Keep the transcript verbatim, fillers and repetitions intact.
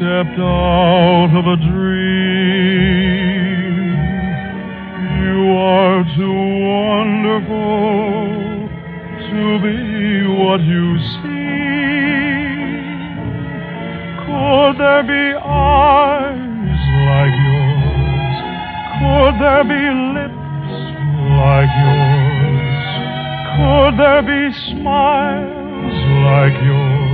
stepped out of a dream. You are too wonderful to be what you seem. Could there be eyes like yours? Could there be lips like yours? Could there be smiles like yours?